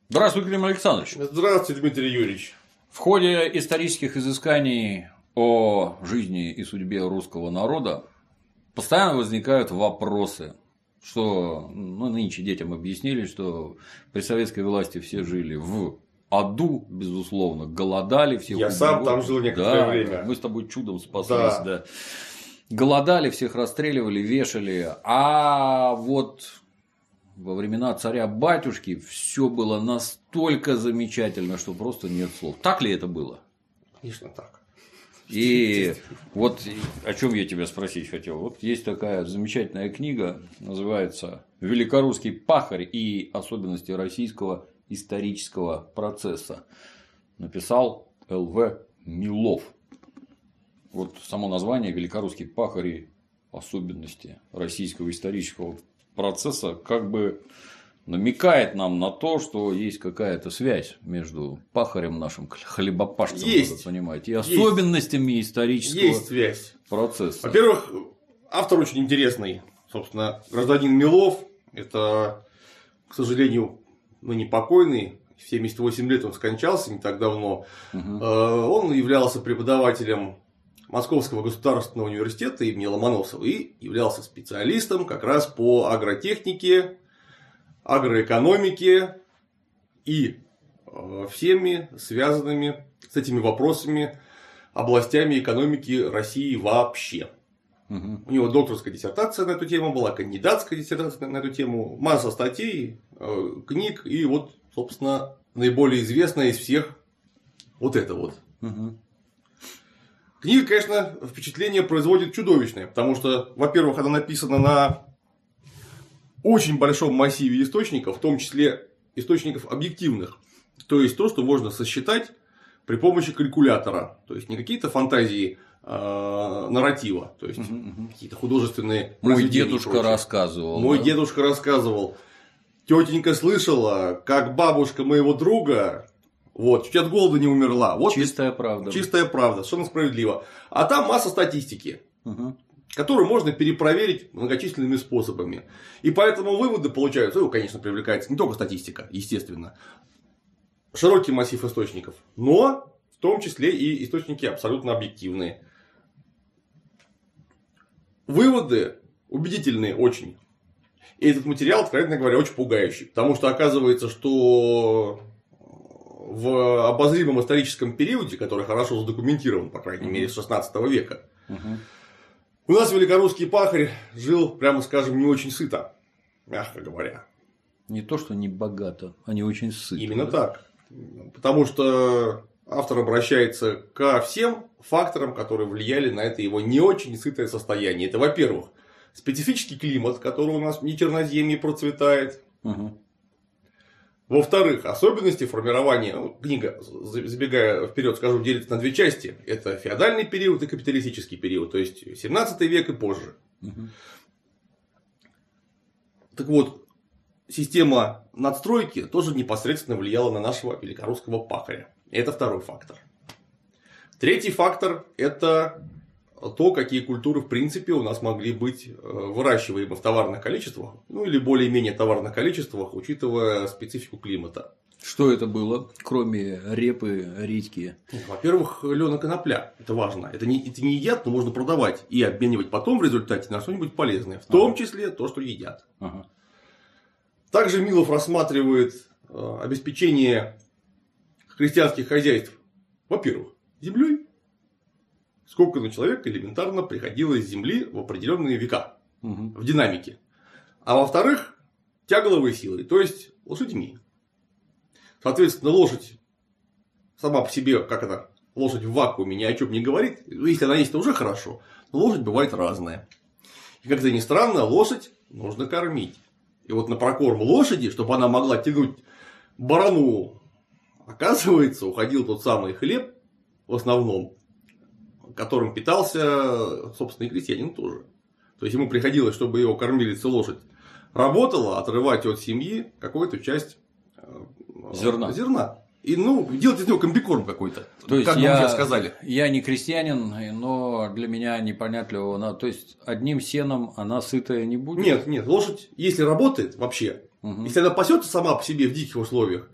Здравствуй, Клим Александрович. Здравствуйте, Дмитрий Юрьевич. В ходе исторических изысканий о жизни и судьбе русского народа постоянно возникают вопросы, что нынче детям объяснили, что при советской власти все жили в аду, безусловно, голодали, все Я сам там жил некоторое время. Мы с тобой чудом спаслись, да. Голодали, всех расстреливали, вешали, а вот во времена царя-батюшки все было настолько замечательно, что просто нет слов. Так ли это было? Конечно, так. И вот о чем я тебя спросить хотел. Вот есть такая замечательная книга, называется «Великорусский пахарь и особенности российского исторического процесса». Написал Л.В. Милов. Вот само название «Великорусский пахарь и особенности российского исторического процесса» как бы намекает нам на то, что есть какая-то связь между пахарем нашим, хлебопашцем, надо понимать, и особенностями исторического процесса. Во-первых, автор очень интересный. Собственно, гражданин Милов – это, к сожалению, ныне покойный. В 78 лет он скончался не так давно. Он являлся преподавателем Московского государственного университета имени Ломоносова и являлся специалистом как раз по агротехнике, агроэкономике и всеми связанными с этими вопросами областями экономики России вообще. У него докторская диссертация на эту тему была, кандидатская диссертация на эту тему, масса статей, книг и вот, собственно, наиболее известная из всех вот это вот. Книга, конечно, впечатление производит чудовищное, потому что, во-первых, она написана на очень большом массиве источников, в том числе источников объективных. То есть то, что можно сосчитать при помощи калькулятора. То есть не какие-то фантазии нарратива, то есть какие-то художественные. Мой дедушка рассказывал. Мой дедушка рассказывал. Тетенька слышала, как бабушка моего друга чуть от голода не умерла. Вот чистая правда. Чистая правда, совершенно справедливо. А там масса статистики. Которую можно перепроверить многочисленными способами. И поэтому выводы получаются, конечно, привлекается не только статистика, естественно, широкий массив источников, но в том числе и источники абсолютно объективные. Выводы убедительные очень. И этот материал, откровенно говоря, очень пугающий. Потому что оказывается, что в обозримом историческом периоде, который хорошо задокументирован, по крайней мере, с 16 века, у нас великорусский пахарь жил, прямо скажем, не очень сыто, мягко говоря. Не то, что не богато, а не очень сыто. Именно так. Потому что автор обращается ко всем факторам, которые влияли на это его не очень сытое состояние. Это, во-первых, специфический климат, который у нас в Черноземье процветает. Во-вторых, особенности формирования, книга, забегая вперед, скажу, делится на две части. Это феодальный период и капиталистический период, то есть 17 век и позже. Так вот, система надстройки тоже непосредственно влияла на нашего великорусского пахаря. Это второй фактор. Третий фактор – это то, какие культуры в принципе у нас могли быть выращиваемы в товарных количествах, или более-менее товарных количествах, учитывая специфику климата. Что это было, кроме репы, редьки? Во-первых, лен и конопля. Это важно. Это не едят, но можно продавать и обменивать потом в результате на что-нибудь полезное. В том числе то, что едят. Также Милов рассматривает обеспечение крестьянских хозяйств, во-первых, землей. Сколько на человека элементарно приходилось земли в определенные века, в динамике. А во-вторых, тягловой силой, то есть лошадьми. Соответственно, лошадь сама по себе, лошадь в вакууме ни о чем не говорит. Если она есть, то уже хорошо. Но лошадь бывает разная. И как-то ни странно, лошадь нужно кормить. И вот на прокорм лошади, чтобы она могла тянуть барану, оказывается, уходил тот самый хлеб, в основном, которым питался, собственно, и крестьянин тоже. То есть ему приходилось, чтобы его кормилица лошадь работала, отрывать от семьи какую-то часть зерна. И делать из него комбикорм какой-то. То есть, как мы сейчас сказали. Я не крестьянин, но для меня непонятливо. То есть, одним сеном она сытая не будет? Нет, лошадь, если работает вообще, если она пасется сама по себе в диких условиях,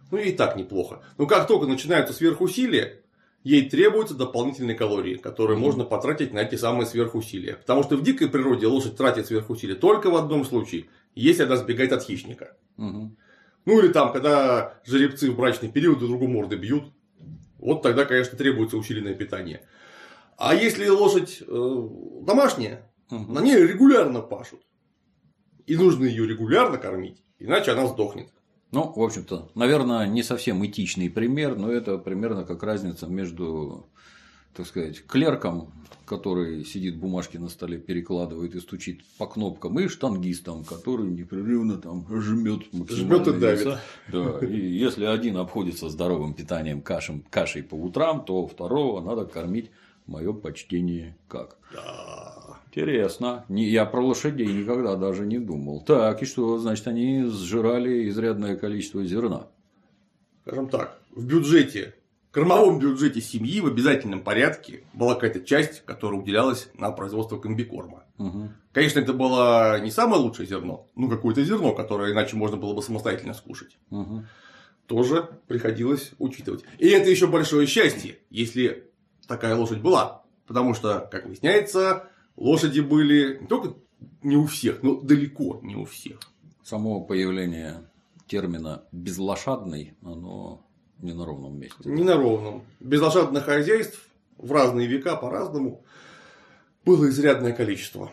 Ну, ей и так неплохо. Но как только начинаются сверхусилия, ей требуются дополнительные калории, которые можно потратить на эти самые сверхусилия. Потому что в дикой природе лошадь тратит сверхусилия только в одном случае, если она сбегает от хищника. Ну, или там, когда жеребцы в брачный период друг другу морды бьют. Вот тогда, конечно, требуется усиленное питание. А если лошадь домашняя, на ней регулярно пашут. И нужно ее регулярно кормить, иначе она сдохнет. Ну, в общем-то, наверное, не совсем этичный пример, но это примерно как разница между, так сказать, клерком, который сидит, бумажки на столе перекладывает и стучит по кнопкам, и штангистом, который непрерывно там жмет максимально. Жмет и давит. Да, и если один обходится здоровым питанием кашей по утрам, то второго надо кормить, мое почтение, как. Да. Интересно. Я про лошадей никогда даже не думал. Так, и что, значит, они сжирали изрядное количество зерна? Скажем так, в бюджете, кормовом бюджете семьи в обязательном порядке была какая-то часть, которая уделялась на производство комбикорма. Конечно, это было не самое лучшее зерно, но какое-то зерно, которое иначе можно было бы самостоятельно скушать. Тоже приходилось учитывать. И это еще большое счастье, если такая лошадь была. Потому что, как выясняется, лошади были не только не у всех, но далеко не у всех. Само появление термина «безлошадный», оно не на ровном месте. Не на ровном. Безлошадных хозяйств в разные века по-разному было изрядное количество.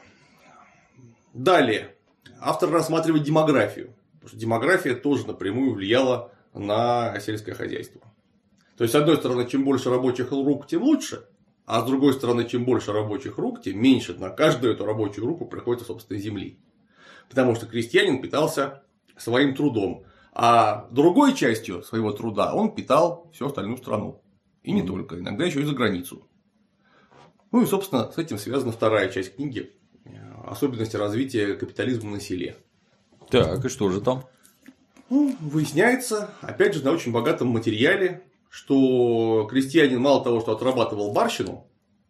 Далее. Автор рассматривает демографию. Потому что демография тоже напрямую влияла на сельское хозяйство. То есть, с одной стороны, чем больше рабочих рук, тем лучше. А с другой стороны, чем больше рабочих рук, тем меньше на каждую эту рабочую руку приходится собственной земли. Потому что крестьянин питался своим трудом. А другой частью своего труда он питал всю остальную страну. И не только, иногда еще и за границу. Ну и, собственно, с этим связана вторая часть книги. Особенности развития капитализма на селе. Так, и что же там? Ну, выясняется, опять же, на очень богатом материале, что крестьянин мало того, что отрабатывал барщину,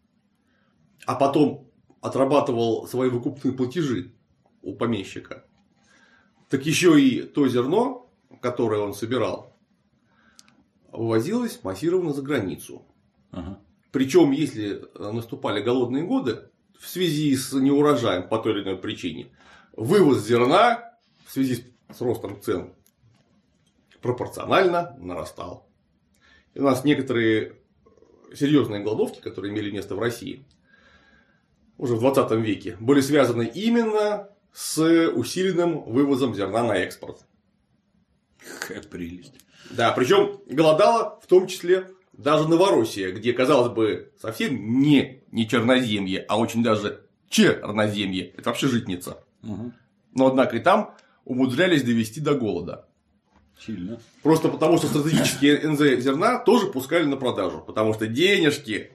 а потом отрабатывал свои выкупные платежи у помещика, так еще и то зерно, которое он собирал, вывозилось массированно за границу. Причем, если наступали голодные годы, в связи с неурожаем по той или иной причине, вывоз зерна в связи с ростом цен пропорционально нарастал. И у нас некоторые серьезные голодовки, которые имели место в России уже в 20 веке, были связаны именно с усиленным вывозом зерна на экспорт. Какая прелесть. Да, причем голодала в том числе даже Новороссия, где, казалось бы, совсем не черноземье, а очень даже черноземье. Это вообще житница. Но, однако, и там умудрялись довести до голода. Сильно. Просто потому, что стратегические НЗ зерна тоже пускали на продажу. Потому что денежки.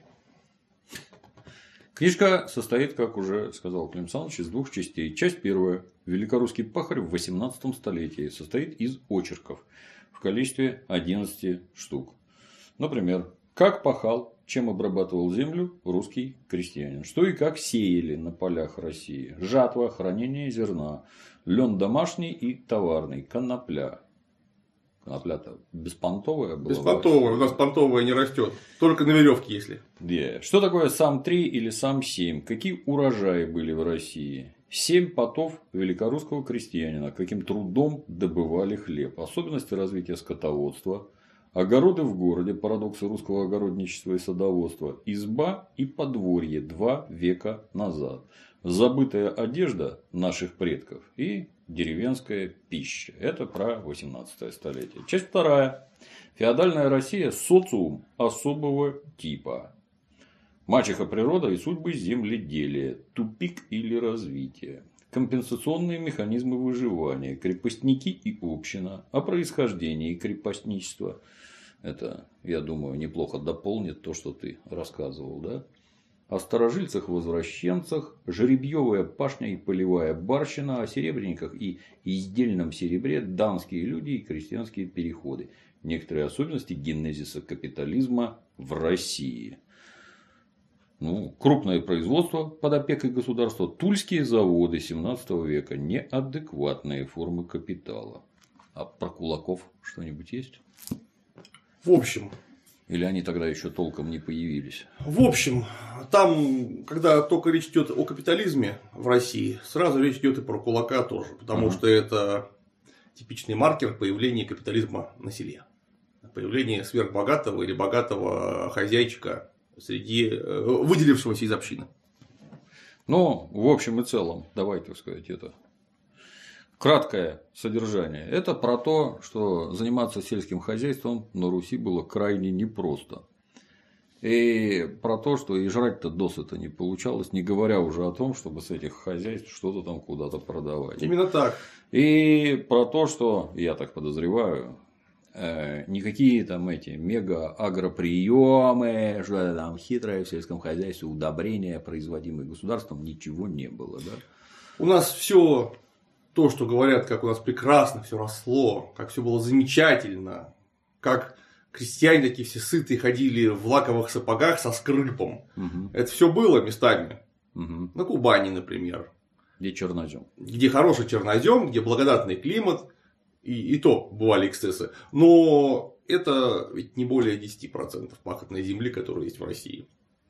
Книжка состоит, как уже сказал Клим Саныч, из двух частей. Часть первая. Великорусский пахарь в 18 столетии. Состоит из очерков в количестве 11 штук. Например, как пахал, чем обрабатывал землю русский крестьянин. Что и как сеяли на полях России. Жатва, хранение зерна. Лен домашний и товарный. Конопля. Конопля-то беспонтовая была? Беспонтовая. У нас понтовая не растет. Только на веревке, если. Что такое сам-3 или сам-7? Какие урожаи были в России? 7 потов великорусского крестьянина. Каким трудом добывали хлеб. Особенности развития скотоводства. Огороды в городе. Парадоксы русского огородничества и садоводства. Изба и подворье 2 века назад. Забытая одежда наших предков и деревенская пища. Это про 18 столетие. Часть вторая. Феодальная Россия. Социум особого типа. Мачеха природа и судьбы земледелия. Тупик или развитие. Компенсационные механизмы выживания. Крепостники и община. О происхождении крепостничества. Это, я думаю, неплохо дополнит то, что ты рассказывал, да? О старожильцах-возвращенцах, жеребьевая пашня и полевая барщина, о серебряниках и издельном серебре, дамские люди и крестьянские переходы. Некоторые особенности генезиса капитализма в России. Крупное производство под опекой государства, тульские заводы 17 века, неадекватные формы капитала. А про кулаков что-нибудь есть? В общем. Или они тогда еще толком не появились? В общем, там, когда только речь идет о капитализме в России, сразу речь идет и про кулака тоже. Потому что это типичный маркер появления капитализма на селе. Появление сверхбогатого или богатого хозяйчика среди выделившегося из общины. Ну, в общем и целом, давай, так сказать, это краткое содержание. Это про то, что заниматься сельским хозяйством на Руси было крайне непросто. И про то, что и жрать-то досыта не получалось, не говоря уже о том, чтобы с этих хозяйств что-то там куда-то продавать. Именно так. И про то, что, я так подозреваю, никакие там эти мега-агроприемы, что там хитрое в сельском хозяйстве, удобрения, производимые государством, ничего не было. Да? У нас все то, что говорят, как у нас прекрасно все росло, как все было замечательно, как крестьяне такие все сытые ходили в лаковых сапогах со скрипом. Это все было местами. На Кубани, например. Где чернозем. Где хороший чернозем, где благодатный климат. И то бывали эксцессы. Но это ведь не более 10% пахотной земли, которая есть в России.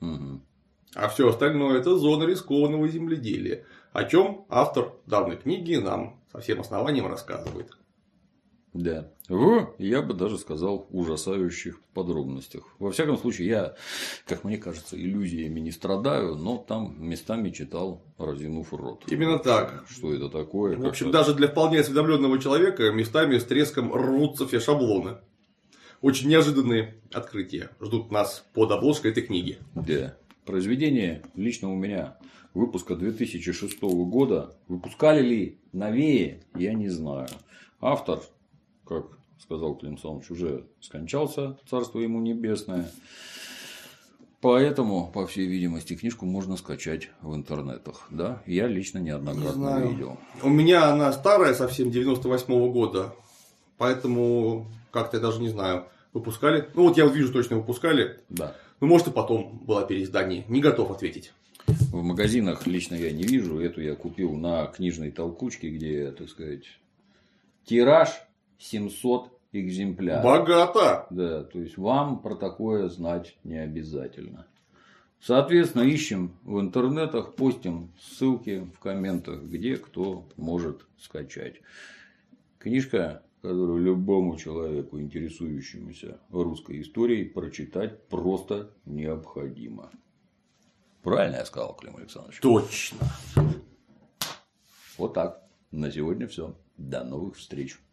А все остальное это зона рискованного земледелия. О чем автор данной книги нам со всем основанием рассказывает. Да. Я бы даже сказал, ужасающих подробностях. Во всяком случае, я, как мне кажется, иллюзиями не страдаю, но там местами читал, разинув рот. Именно так. Что это такое? В общем, даже для вполне осведомленного человека местами с треском рвутся все шаблоны. Очень неожиданные открытия ждут нас под обложкой этой книги. Да. Произведение лично у меня выпуска 2006 года. Выпускали ли новее, я не знаю. Автор, как сказал Клим Саныч, уже скончался, царство ему небесное. Поэтому, по всей видимости, книжку можно скачать в интернетах. Да? Я лично неоднократно видел. У меня она старая, совсем 98-го года. Поэтому как-то я даже не знаю, выпускали. Ну вот я вижу, точно выпускали. Да. Ну, может, и потом было переиздание. Не готов ответить. В магазинах лично я не вижу. Эту я купил на книжной толкучке, где, так сказать, тираж 700 экземпляров. Богато! Да, то есть вам про такое знать не обязательно. Соответственно, ищем в интернетах, постим ссылки в комментах, где кто может скачать. Книжка, которую любому человеку, интересующемуся русской историей, прочитать просто необходимо. Правильно я сказал, Клим Александрович? Точно. Вот так. На сегодня все. До новых встреч.